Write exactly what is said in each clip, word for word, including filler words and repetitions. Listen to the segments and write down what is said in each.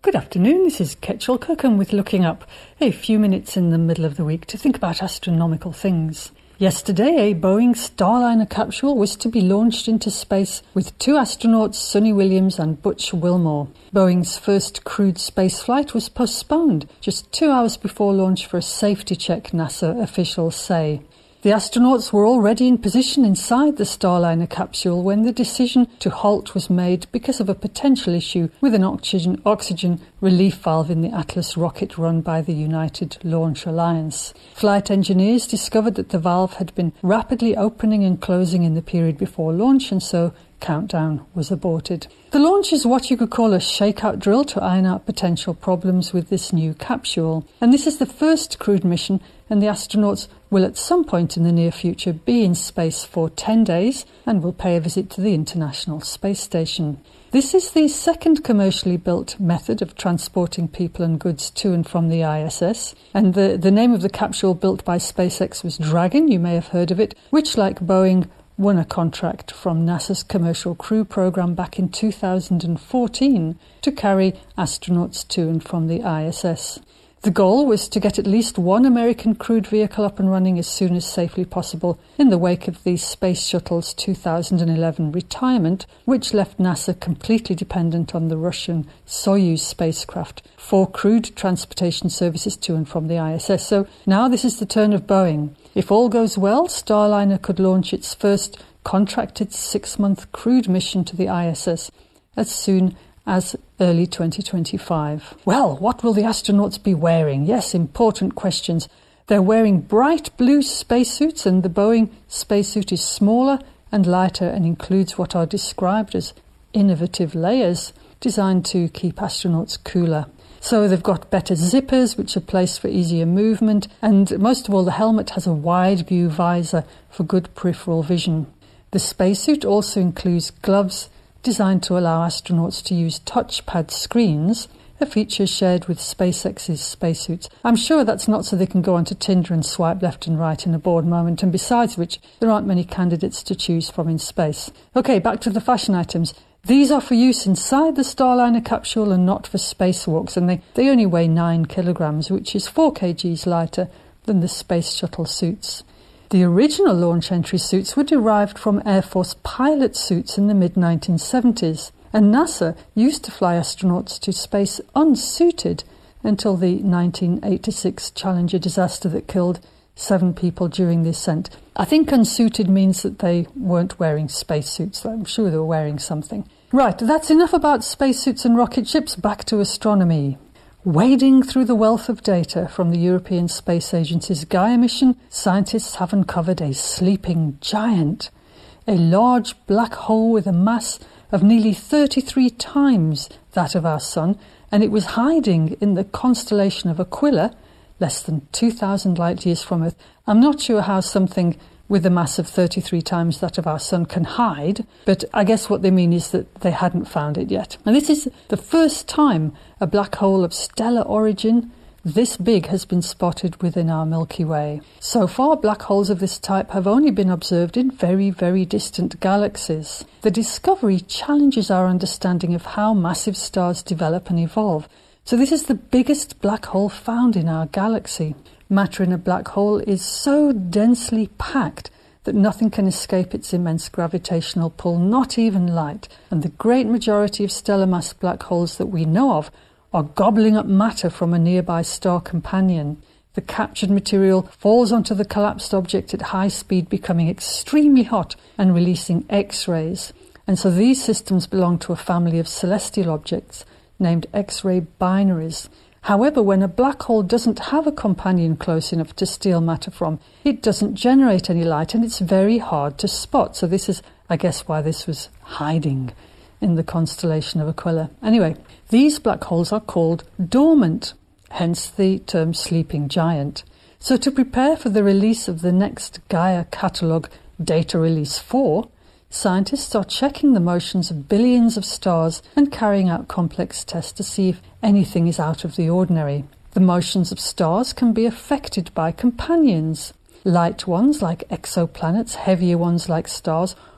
Good afternoon, this is Ketchel Kirkham with Looking Up, a few minutes in the middle of the week to think about astronomical things. Yesterday, a Boeing Starliner capsule was to be launched into space with two astronauts, Suni Williams and Butch Wilmore. Boeing's first crewed spaceflight was postponed just two hours before launch for a safety check, NASA officials say. The astronauts were already in position inside the Starliner capsule when the decision to halt was made because of a potential issue with an oxygen, oxygen relief valve in the Atlas rocket run by the United Launch Alliance. Flight engineers discovered that the valve had been rapidly opening and closing in the period before launch, and so countdown was aborted. The launch is what you could call a shakeout drill to iron out potential problems with this new capsule. And this is the first crewed mission, and the astronauts will at some point in the near future be in space for ten days and will pay a visit to the International Space Station. This is the second commercially built method of transporting people and goods to and from the I S S. And the, the name of the capsule built by SpaceX was Dragon, you may have heard of it, which, like Boeing, won a contract from NASA's Commercial Crew Program back in two thousand fourteen to carry astronauts to and from the I S S. The goal was to get at least one American crewed vehicle up and running as soon as safely possible in the wake of the Space Shuttle's two thousand eleven retirement, which left NASA completely dependent on the Russian Soyuz spacecraft for crewed transportation services to and from the I S S. So now this is the turn of Boeing. If all goes well, Starliner could launch its first contracted six-month crewed mission to the I S S as soon as early twenty twenty-five. Well, what will the astronauts be wearing? Yes, important questions. They're wearing bright blue spacesuits, and the Boeing spacesuit is smaller and lighter and includes what are described as innovative layers designed to keep astronauts cooler. So they've got better zippers, which are placed for easier movement, and most of all, the helmet has a wide view visor for good peripheral vision. The spacesuit also includes gloves designed to allow astronauts to use touchpad screens, a feature shared with SpaceX's spacesuits. I'm sure that's not so they can go onto Tinder and swipe left and right in a bored moment, and besides which, there aren't many candidates to choose from in space. Okay, back to the fashion items. These are for use inside the Starliner capsule and not for spacewalks, and they, they only weigh nine kilograms, which is four kilograms lighter than the Space Shuttle suits. The original launch entry suits were derived from Air Force pilot suits in the mid nineteen seventies, and NASA used to fly astronauts to space unsuited until the nineteen eighty-six Challenger disaster that killed seven people during the ascent. I think unsuited means that they weren't wearing spacesuits. I'm sure they were wearing something. Right, that's enough about spacesuits and rocket ships. Back to astronomy. Wading through the wealth of data from the European Space Agency's Gaia mission, scientists have uncovered a sleeping giant, a large black hole with a mass of nearly thirty-three times that of our Sun, and it was hiding in the constellation of Aquila, less than two thousand light years from Earth. I'm not sure how something with a mass of thirty-three times that of our Sun can hide, but I guess what they mean is that they hadn't found it yet. And this is the first time a black hole of stellar origin this big has been spotted within our Milky Way. So far, black holes of this type have only been observed in very, very distant galaxies. The discovery challenges our understanding of how massive stars develop and evolve. So this is the biggest black hole found in our galaxy. Matter in a black hole is so densely packed that nothing can escape its immense gravitational pull, not even light. And the great majority of stellar mass black holes that we know of are gobbling up matter from a nearby star companion. The captured material falls onto the collapsed object at high speed, becoming extremely hot and releasing X-rays. And so these systems belong to a family of celestial objects named X-ray binaries. However, when a black hole doesn't have a companion close enough to steal matter from, it doesn't generate any light, and it's very hard to spot. So this is, I guess, why this was hiding in the constellation of Aquila. Anyway, these black holes are called dormant, hence the term sleeping giant. So to prepare for the release of the next Gaia Catalogue Data Release four, scientists are checking the motions of billions of stars and carrying out complex tests to see if anything is out of the ordinary. The motions of stars can be affected by companions. Light ones like exoplanets, heavier ones like stars,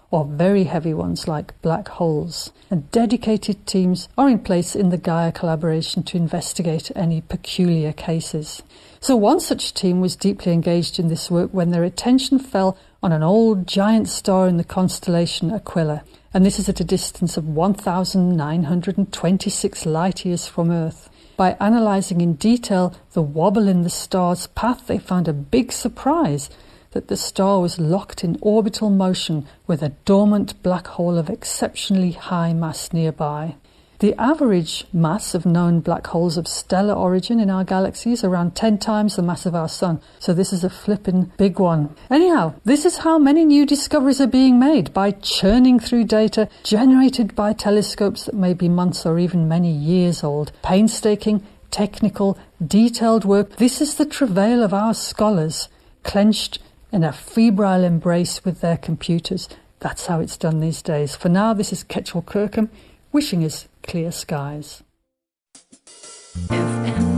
or very heavy ones like black holes. And dedicated teams are in place in the Gaia collaboration to investigate any peculiar cases. So one such team was deeply engaged in this work when their attention fell on an old giant star in the constellation Aquila, and this is at a distance of one thousand nine hundred twenty-six light years from Earth. By analysing in detail the wobble in the star's path, they found a big surprise that the star was locked in orbital motion with a dormant black hole of exceptionally high mass nearby. The average mass of known black holes of stellar origin in our galaxy is around ten times the mass of our Sun, so this is a flippin' big one. Anyhow, this is how many new discoveries are being made, by churning through data generated by telescopes that may be months or even many years old. Painstaking, technical, detailed work. This is the travail of our scholars, clenched in a febrile embrace with their computers. That's how it's done these days. For now, this is Ketchel Kirkham, wishing us clear skies. F M